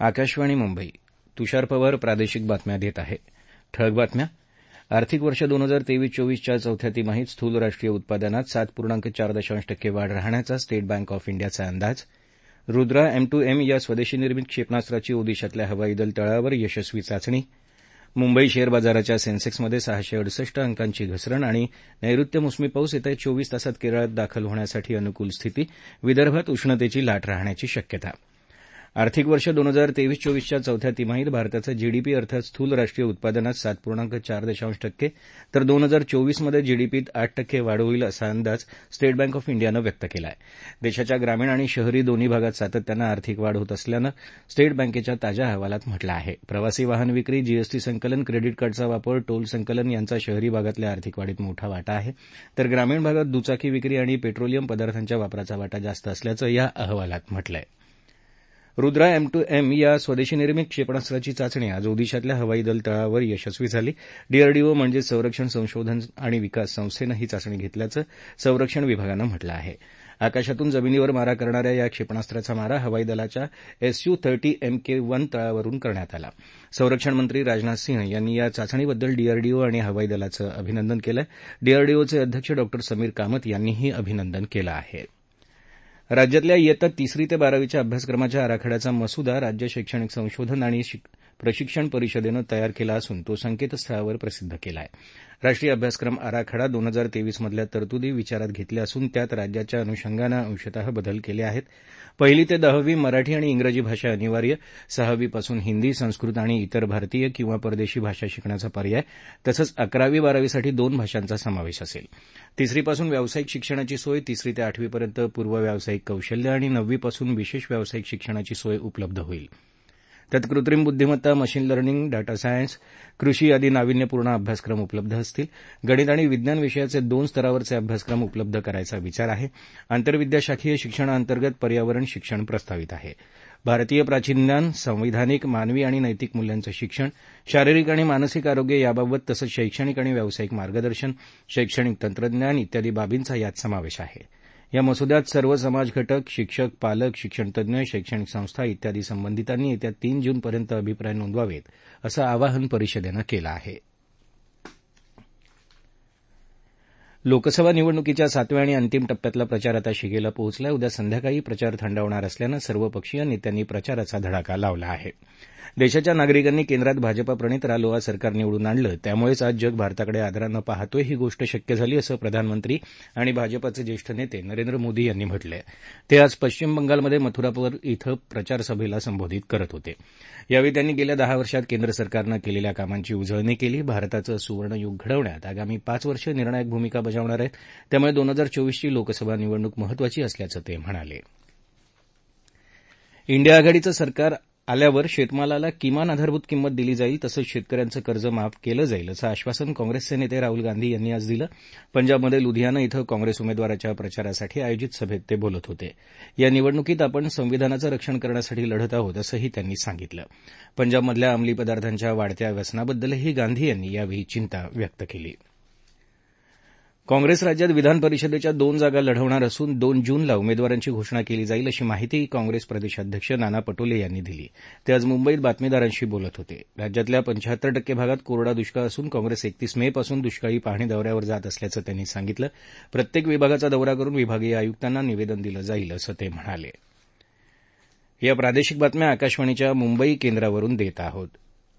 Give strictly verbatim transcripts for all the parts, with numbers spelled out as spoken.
आकाशवाणी मुंबई. तुषार पवार प्रादेशिक बातम्या देत आहे. ठळक बातम्या. आर्थिक वर्ष दोन हजार तेवीस चोवीसच्या चौथ्या तिमाहीत स्थूल राष्ट्रीय उत्पादनात सात पूर्णांक चार दशांश टक्के वाढ राहण्याचा स्टेट बँक ऑफ इंडियाचा अंदाज. रुद्रा एम टू एम या स्वदेशी निर्मित क्षेपणास्त्राची ओदिशातल्या हवाई दल तळावर यशस्वी चाचणी. मुंबई शेअर बाजाराच्या सेन्सेक्समध्ये सहाशे अडुसष्ट अंकांची घसरण आणि नैऋत्य मोसमी पाऊस येत्या चोवीस तासात केरळात दाखल होण्यासाठी अनुकूल स्थिती. विदर्भात उष्णतेची लाट राहण्याची शक्यता. आर्थिक वर्ष दोन हजार तेवीस चोवीसच्या चौथ्या तिमाहीत भारताचं जीडीपी अर्थात स्थूल राष्ट्रीय उत्पादनात सात पूर्णांक चार दशांश टक्के तर दोन हजार चोवीसमध्ये जीडीपीत आठ टक्के वाढ होईल असा अंदाज स्टेट बँक ऑफ इंडियानं व्यक्त केला आहे. देशाच्या ग्रामीण आणि शहरी दोन्ही भागात सातत्यानं आर्थिक वाढ होत असल्यानं स्टेट बँकेच्या ताज्या अहवालात म्हटलं आहे. प्रवासी वाहन विक्री, जीएसटी संकलन, क्रेडिट कार्डचा वापर, टोल संकलन यांचा शहरी भागातल्या आर्थिक वाढीत मोठा वाटा आहे, तर ग्रामीण भागात दुचाकी विक्री आणि पेट्रोलियम पदार्थांच्या वापराचा वाटा जास्त असल्याचं या अहवालात म्हटलं आहे. रुद्रा एम टू एम या स्वदेशी निर्मित क्षेपणास्त्राची चाचणी आज ओदिशातल्या हवाई दल तळावर यशस्वी झाली. डीआरडीओ म्हणजेच संरक्षण संशोधन आणि विकास संस्थेनं ही चाचणी घेतल्याचं संरक्षण विभागानं म्हटलं आहे. आकाशातून जमिनीवर मारा करणाऱ्या या क्षेपणास्त्राचा मारा हवाई दलाच्या SU thirty M K one तळावरून करण्यात आला. संरक्षण मंत्री राजनाथ सिंह यांनी या चाचणीबद्दल डीआरडीओ आणि हवाई दलाचं अभिनंदन केलं आहे. डीआरडीओचे अध्यक्ष डॉ समीर कामत यांनीही अभिनंदन केलं आहे. राज्यातल्या इयत्ता तिसरी ते बारावीच्या अभ्यासक्रमाच्या आराखड्याचा मसुदा राज्य शैक्षणिक संशोधन आणि प्रशिक्षण परिषदेनं तयार केला असून तो संकेतस्थळावर प्रसिद्ध केला आहे. राष्ट्रीय अभ्यासक्रम आराखडा दोन हजार तेवीसमधल्या तरतुदी विचारात घेतल्या असून त्यात राज्याच्या अनुषंगानं अंशतः बदल केले आहेत. पहिली ते दहावी मराठी आणि इंग्रजी भाषा अनिवार्य, सहावीपासून हिंदी, संस्कृत आणि इतर भारतीय किंवा परदेशी भाषा शिकण्याचा पर्याय, तसंच अकरावी बारावीसाठी दोन भाषांचा समावेश असेल. तिसरीपासून व्यावसायिक शिक्षणाची सोय, तिसरी ते आठवीपर्यंत पूर्व व्यावसायिक कौशल्य आणि नववीपासून विशेष व्यावसायिक शिक्षणाची सोय उपलब्ध होईल. त्यात कृत्रिम बुद्धिमत्ता, मशीन लर्निंग, डाटा सायन्स, कृषी आदी नाविन्यपूर्ण अभ्यासक्रम उपलब्ध असतील. गणित आणि विज्ञान विषयाचे दोन स्तरावरचे अभ्यासक्रम उपलब्ध करायचा विचार आहे. आंतरविद्याशाखीय शिक्षणाअंतर्गत पर्यावरण शिक्षण प्रस्तावित आहे. भारतीय प्राचीनज्ञान, संवैधानिक, मानवी आणि नैतिक मूल्यांचं शिक्षण, शारीरिक आणि मानसिक आरोग्य याबाबत तसंच शैक्षणिक आणि व्यावसायिक मार्गदर्शन, शैक्षणिक तंत्रज्ञान इत्यादी बाबींचा यात समावेश आहे. या मसुद्यात सर्व समाज घटक, शिक्षक, पालक, शिक्षणतज्ञ, शैक्षणिक संस्था इत्यादी संबंधितांनी येत्या तीन जूनपर्यंत अभिप्राय नोंदवावेत असं आवाहन परिषदेनं केलं आहे. लोकसभा निवडणुकीच्या सातव्या आणि अंतिम टप्प्यातला प्रचार आता शिगेला पोहोचला. उद्या संध्याकाळी प्रचार थंडावणार असल्यानं सर्वपक्षीय नेत्यांनी प्रचाराचा धडाका लावला आहे. देशाच्या नागरिकांनी केंद्रात भाजपाप्रणित रालोआ सरकार निवडून आणलं, त्यामुळेच आज जग भारताकडे आदरानं पाहतोय ही गोष्ट शक्य झाली असं प्रधानमंत्री आणि भाजपाचे ज्येष्ठ नेते नरेंद्र मोदी यांनी म्हटलंय. ते आज पश्चिम बंगालमध्ये मथुरापूर इथं प्रचारसभेला संबोधित करत होते. यावेळी त्यांनी गेल्या दहा वर्षात केंद्र सरकारनं केलेल्या कामांची उजळणी केली. भारताचं सुवर्णयुग घडवण्यात आगामी पाच वर्ष निर्णायक भूमिका बजावणार आहेत, त्यामुळे दोन हजार चोवीसची लोकसभा निवडणूक महत्वाची असल्याचं ते म्हणाले. इंडिया आघाडीचं सरकार आल्यावर शेतमालाला किमान आधारभूत किंमत दिली जाईल, तसंच शेतकऱ्यांचं कर्ज माफ केलं जाईल असं आश्वासन काँग्रेसचे नेते राहुल गांधी यांनी आज दिलं. पंजाबमध्ये लुधियाना इथं काँग्रेस उमेदवाराच्या प्रचारासाठी आयोजित सभेत ते बोलत होते. या निवडणुकीत आपण संविधानाचं रक्षण करण्यासाठी लढत आहोत असंही त्यांनी सांगितलं. पंजाबमधल्या अंमली पदार्थांच्या वाढत्या व्यसनाबद्दलही गांधी यांनी यावेळी चिंता व्यक्त केली. काँग्रेस राज्यात विधान परिषदेच्या दोन जागा लढवणार असून दोन जूनला उमेदवारांची घोषणा केली जाईल अशी माहिती काँग्रेस प्रदेशाध्यक्ष नाना पटोले यांनी दिली. ते आज मुंबईत बातमीदारांशी बोलत होते. राज्यातल्या पंच्याहत्तर टक्के भागात कोरडा दुष्काळ असून काँग्रेस एकतीस मे पासून दुष्काळी पाहणी दौऱ्यावर जात असल्याचं त्यांनी सांगितलं. प्रत्येक विभागाचा दौरा करून विभागीय आयुक्तांना निवेदन दिलं जाईल असं ते म्हणाले. या प्रादेशिक बातम्या आकाशवाणीच्या मुंबई केंद्रावरून देत आहोत.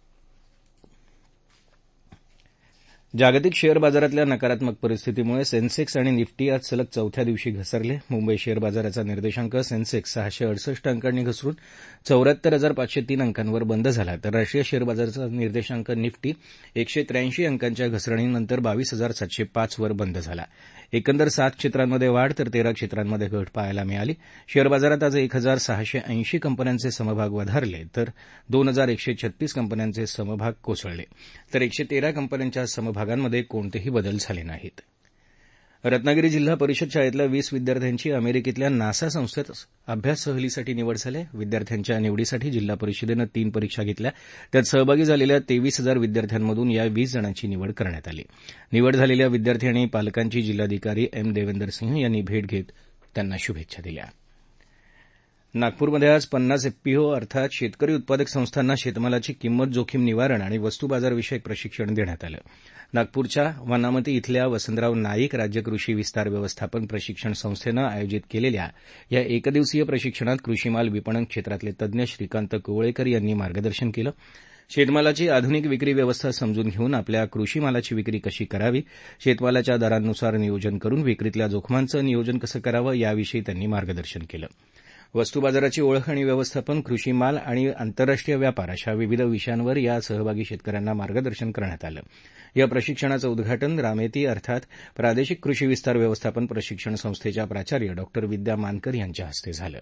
जागतिक शेअर बाजारातल्या नकारात्मक परिस्थितीमुळे सेन्सेक्स आणि निफ्टी आज सलग चौथ्या दिवशी घसरले. मुंबई शेअर बाजाराचा निर्देशांक सेन्सेक्स सहाशे अडुसष्ट अंकांनी घसरून चौऱ्याहत्तर हजार पाचशे तीन अंकांवर बंद झाला, तर राष्ट्रीय शेअर बाजाराचा निर्देशांक निफ्टी एकशे त्र्याऐंशी अंकांच्या घसरणीनंतर बावीस हजार सातशे पाच वर बंद झाला. एकंदर सात क्षेत्रांमध्ये वाढ तर तेरा क्षेत्रांमध्ये घट पाहायला मिळाली. शेअर बाजारात आज एक हजार सहाशे ऐंशी कंपन्यांचे समभाग वधारले, तर दोन हजार एकशे छत्तीस कंपन्यांचे समभाग कोसळले, तर एकशे तेरा कंपन्यांच्या समभागांमध्ये कोणतेही बदल झाले नाहीत. रत्नागिरी जिल्हा परिषद शाळेतल्या वीस विद्यार्थ्यांची अमेरिकेतल्या नासा संस्थेत अभ्यास सहलीसाठी निवड झाली. विद्यार्थ्यांच्या निवडीसाठी जिल्हा परिषदेनं तीन परीक्षा घेतल्या. त्यात सहभागी झालेल्या तेवीस हजार विद्यार्थ्यांमधून या वीस जणांची निवड करण्यात आली. निवड झालेल्या विद्यार्थी आणि पालकांची जिल्हाधिकारी एम देवेंदर सिंह यांनी भेट घेत त्यांना शुभेच्छा दिल्या. नागपूरमध्ये आज पन्नास एफपीओ अर्थात शेतकरी उत्पादक संस्थांना शेतमालाची किंमत जोखीम निवारण आणि वस्तू बाजारविषयक प्रशिक्षण देण्यात आलं. नागपूरच्या वनामती इथल्या वसंतराव नाईक राज्य कृषी विस्तार व्यवस्थापन प्रशिक्षण संस्थेनं आयोजित केलेल्या या एकदिवसीय प्रशिक्षणात कृषीमाल विपणन क्षेत्रातले तज्ञ श्रीकांत कोवळेकर यांनी मार्गदर्शन केलं. शेतमालाची आधुनिक विक्री व्यवस्था समजून घेऊन आपल्या कृषी मालाची विक्री कशी करावी, शेतमालाच्या दरांनुसार नियोजन करून विक्रीतल्या जोखमांचं नियोजन कसं करावं याविषयी त्यांनी मार्गदर्शन केलं. वस्तू बाजाराची ओळख आणि व्यवस्थापन, कृषी माल आणि आंतरराष्ट्रीय व्यापार अशा विविध विषयांवर या सहभागी शेतकऱ्यांना मार्गदर्शन करण्यात आलं. या प्रशिक्षणाचं उद्घाटन रामेती अर्थात प्रादेशिक कृषी विस्तार व्यवस्थापन प्रशिक्षण संस्थेच्या प्राचार्य डॉ विद्या मानकर यांच्या हस्ते झालं.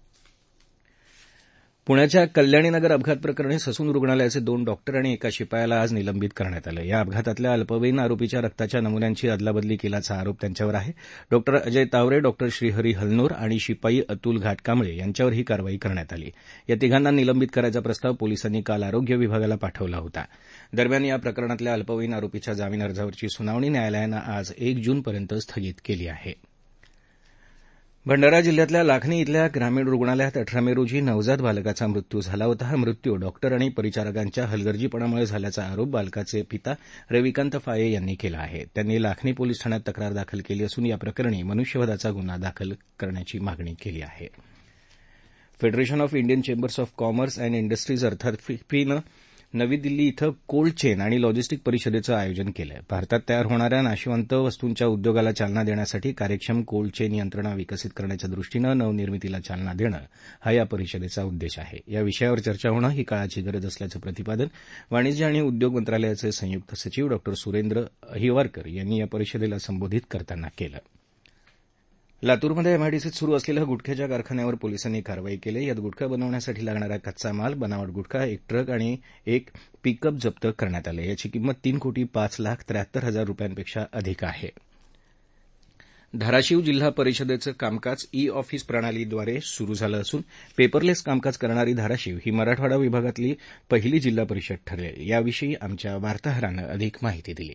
पुण्याच्या कल्याणीनगर अपघात प्रकरणी ससून रुग्णालयाचे दोन डॉक्टर आणि एका शिपायाला आज निलंबित करण्यात आलं. या अपघातातल्या अल्पवयीन आरोपीच्या रक्ताच्या नमुन्यांची अदलाबदली केल्याचा आरोप त्यांच्यावर आहे. डॉ अजय तावरे, डॉ श्रीहरी हलनोर आणि शिपाई अतुल घाटकांबळे यांच्यावर ही कारवाई करण्यात आली. या तिघांना निलंबित करायचा प्रस्ताव पोलिसांनी काल आरोग्य विभागाला पाठवला होता. दरम्यान या प्रकरणातल्या अल्पवयीन आरोपीच्या जामीन अर्जावरची सुनावणी न्यायालयानं आज एक जूनपर्यंत स्थगित केली आहे. भंडारा जिल्ह्यातल्या लाखनी इथल्या ग्रामीण रुग्णालयात अठरा मे रोजी नवजात बालकाचा मृत्यू झाला होता. हा मृत्यू डॉक्टर आणि परिचारकांच्या हलगर्जीपणामुळे झाल्याचा आरोप बालकाचे पिता रविकांत फाये यांनी केला आहे. त्यांनी लाखनी पोलीस ठाण्यात तक्रार दाखल केली असून या प्रकरणी मनुष्यवधाचा गुन्हा दाखल करण्याची मागणी केली आहे. Federation of Indian chambers of commerce and industries अर्थात फिफीनं नवी दिल्ली इथं कोल्ड चेन आणि लॉजिस्टिक परिषदेचं आयोजन केलं आहे. भारतात तयार होणाऱ्या नाशवंत वस्तूंच्या उद्योगाला चालना देण्यासाठी कार्यक्षम कोल्ड चेन यंत्रणा विकसित करण्याच्या दृष्टीनं नवनिर्मितीला चालना देणं हा या परिषदेचा उद्देश आहे. या विषयावर चर्चा होणं ही काळाची गरज असल्याचं प्रतिपादन वाणिज्य आणि उद्योग मंत्रालयाचे संयुक्त सचिव डॉ सुरेंद्र अहिवारकर यांनी या परिषदेला संबोधित करताना केलं. लातूरमध्ये एमआयडीसीत सुरू असलेल्या गुटख्याच्या कारखान्यावर पोलिसांनी कारवाई केली. यात गुटखा बनवण्यासाठी लागणारा कच्चा माल, बनावट गुटखा, एक ट्रक आणि एक पिकअप जप्त करण्यात आले. याची किंमत तीन कोटी पाच लाख त्र्याहत्तर हजार रुपयांपेक्षा अधिक आहे. धाराशिव जिल्हा परिषदेचं कामकाज ई ऑफिस प्रणालीद्वारे सुरू झालं असून पेपरलेस कामकाज करणारी धाराशिव ही मराठवाडा विभागातली पहिली जिल्हा परिषद ठरेल. याविषयी आमच्या वार्ताहरानं अधिक माहिती दिली.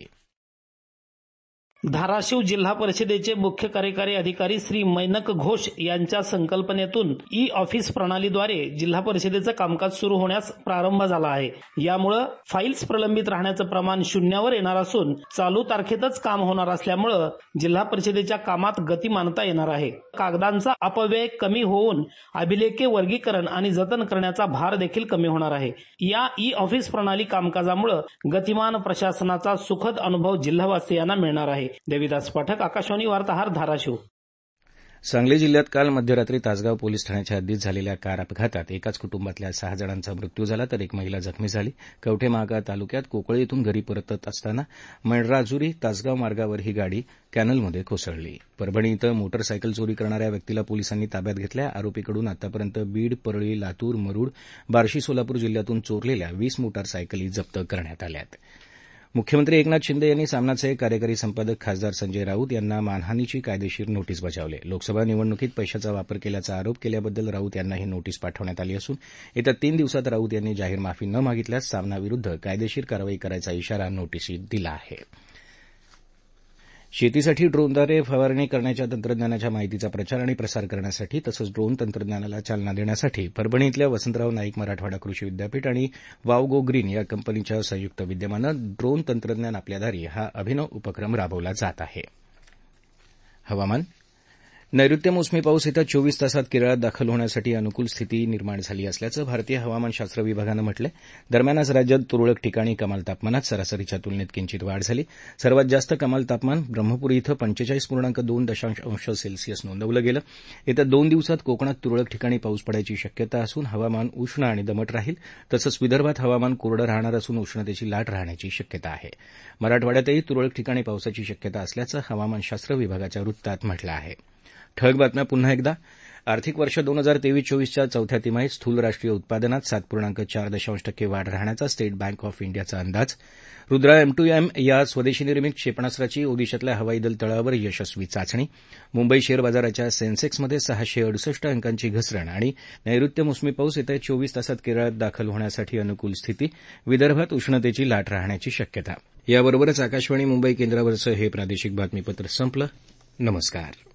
धाराशिव जिल्हा परिषदेचे मुख्य कार्यकारी अधिकारी श्री मैनक घोष यांच्या संकल्पनेतून ई ऑफिस प्रणालीद्वारे जिल्हा परिषदेचं कामकाज सुरू होण्यास प्रारंभ झाला आहे. यामुळे फाईल्स प्रलंबित राहण्याचं प्रमाण शून्यावर येणार असून चालू तारखेतच काम होणार असल्यामुळे जिल्हा परिषदेच्या कामात गती मानता येणार आहे. कागदांचा अपव्यय कमी होऊन अभिलेखे वर्गीकरण आणि जतन करण्याचा भार देखील कमी होणार आहे. या ई ऑफिस प्रणाली कामकाजामुळे गतिमान प्रशासनाचा सुखद अनुभव जिल्हावासियांना मिळणार आहे. देविदास पाठक, आकाशवाणी वार्ताहर, धाराशिव. सांगली जिल्ह्यात काल मध्यरात्री तासगाव पोलीस ठाण्याच्या हद्दीत झालेल्या कार अपघातात एकाच कुटुंबातल्या सहा जणांचा मृत्यू झाला तर एक महिला जखमी झाली. कवठे महांकाळ तालुक्यात कोकळे इथून घरी परतत असताना मंडराजुरी तासगाव मार्गावर ही गाडी कॅनलमध्ये कोसळली. परभणी इथं मोटरसायकल चोरी करणाऱ्या व्यक्तीला पोलिसांनी ताब्यात घेतल्या. आरोपीकडून आतापर्यंत बीड, परळी, लातूर, मुरुड, बार्शी, सोलापूर जिल्ह्यातून चोरलेल्या वीस मोटारसायकली जप्त करण्यात आल्या. मुख्यमंत्री एकनाथ शिंदे यांनी सामनाचे कार्यकारी संपादक खासदार संजय राऊत यांना मानहानीची कायदेशीर नोटीस बजावली. लोकसभा निवडणुकीत पैशाचा वापर केल्याचा आरोप केल्याबद्दल राऊत यांना ही नोटीस पाठवण्यात आली असून येत्या तीन दिवसात राऊत यांनी जाहीर माफी न मागितल्यास सामनाविरुद्ध कायदेशीर कारवाई करायचा इशारा नोटीसीत दिला आहे. शेतीसाठी ड्रोनद्वारे फवारणी करण्याच्या तंत्रज्ञानाच्या माहितीचा प्रचार आणि प्रसार करण्यासाठी तसंच ड्रोन तंत्रज्ञानाला चालना देण्यासाठी परभणी इथल्या वसंतराव नाईक मराठवाडा कृषी विद्यापीठ आणि वावगो ग्रीन या कंपनीच्या संयुक्त विद्यमानं ड्रोन तंत्रज्ञान आपल्या दारी हा अभिनव उपक्रम राबवला जात आहे. हवामान. नैऋत्य मोसमी पाऊस येत्या चोवीस तासात केरळात दाखल होण्यासाठी अनुकूल स्थिती निर्माण झाली असल्याचं भारतीय हवामानशास्त्र विभागानं म्हटलंय. दरम्यान आज राज्यात तुरळक ठिकाणी कमाल तापमानात सरासरीच्या तुलनेत किंचित वाढ झाली. सर्वात जास्त कमाल तापमान ब्रह्मपुरी इथं पंचेचाळीस पूर्णांक दोन दशांश अंश सेल्सिअस नोंदवलं गेलं. येत्या दोन दिवसात कोकणात तुरळक ठिकाणी पाऊस पडायची शक्यता असून हवामान उष्ण आणि दमट राहील. तसंच विदर्भात हवामान कोरडं राहणार असून उष्णतेची लाट राहण्याची शक्यता आहे. मराठवाड्यातही तुरळक ठिकाणी पावसाची शक्यता असल्याचं हवामानशास्त्र विभागाच्या वृत्तात म्हटलं आहे. ठळक बातम्या पुन्हा एकदा. आर्थिक वर्ष दोन हजार तेवीस चोवीसच्या चौथ्या तिमाहीत स्थूल राष्ट्रीय उत्पादनात सात पूर्णांक चार दशांश टक्के वाढ राहण्याचा स्टेट बँक ऑफ इंडियाचा अंदाज. रुद्रा एम टू एम या स्वदेशी निर्मित क्षेपणास्त्राची ओदिशातल्या हवाई दल तळावर यशस्वी चाचणी. मुंबई शेअर बाजाराच्या सेन्सेक्समध्ये सहाशे अडुसष्ट अंकांची घसरण आणि नैऋत्य मोसमी पाऊस येत्या चोवीस तासात केरळात दाखल होण्यासाठी अनुकूल स्थिती. विदर्भात उष्णतेची लाट राहण्याची शक्यता. याबरोबरच आकाशवाणी मुंबई केंद्रावरचं हे प्रादेशिक बातमीपत्र संपलं. नमस्कार.